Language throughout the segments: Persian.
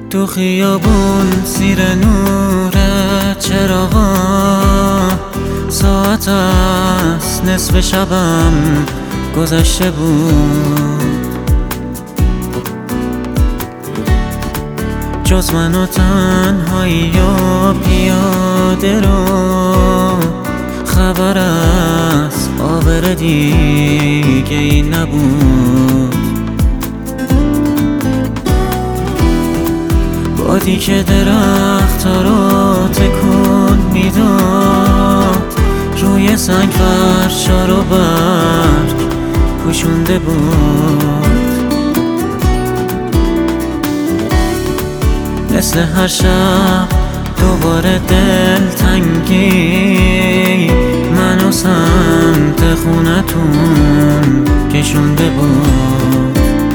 تو خیابون زیر نور چراغا ساعت است نصف شبم گذشته بود. جز من و تنهایی و پیاده رو خبر از آبر دیگه ای نبود. بادی که درخت‌ها رو تکون میداد روی سنگ فرشا رو برگ پوشونده بود. مثل هر شب دوباره دلتنگی منو سمت خونتون کشونده بود.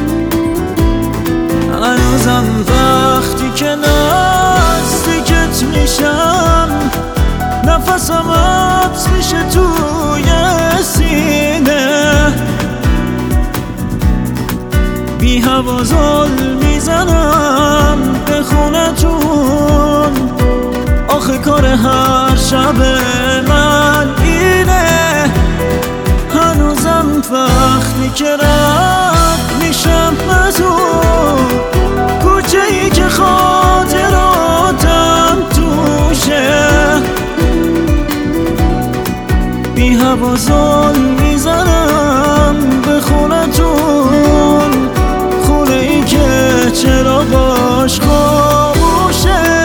هنوزم وقتی که نزدیکت میشم نفسم حبس میشه توی سینه، بی هوا زل میزنم به خونتون. آخه کار هر شب من اینه، هنوزم وقتی که رد میشم از اون کوچه ای که خاطراتم توشه، بی هوا زل میزنم به خونتون. خونه ای که چراغاش خاموشه.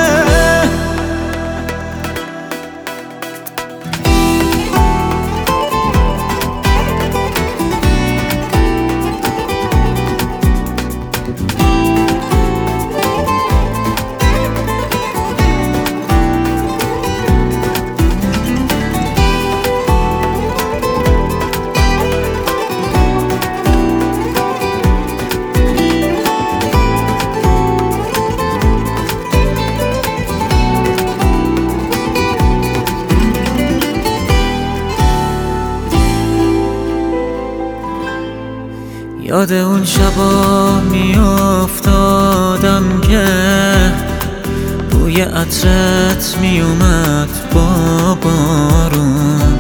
یاد اون شبا میافتادم که بوی عطرت میومد با بارون.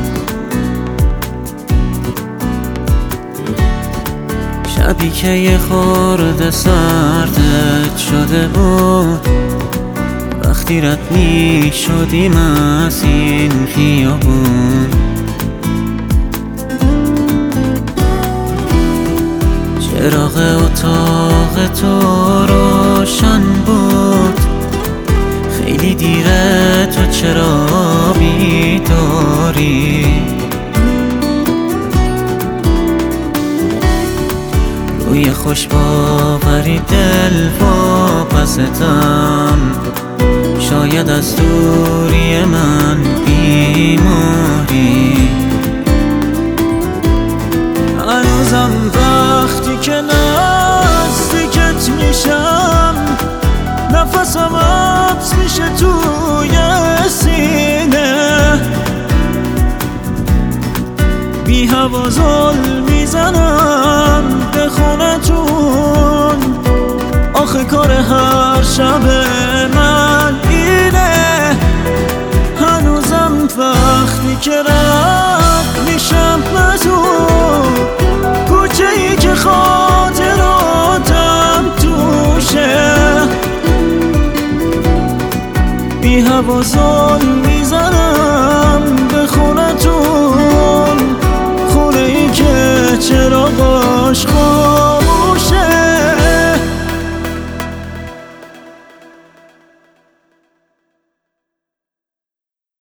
شبی که یه خورده سردت شده بود وقتی رد میشدیم از این خیابون. چراغ اتاق تو روشن بود، خیلی دیره تو چرا بیداری؟ روی خوش باوری دل واپستم، شاید از دوری من بیماری. هنوزم وقتی که نزدیکت میشم نفسم حبس میشه توی سینه، بی هوا زل میزنم به خونتون. آخه کار هر شب من اینه، هنوزم وقتی که رد میشم از اون کوچه ای که خاطراتم توشه، بی هوا زل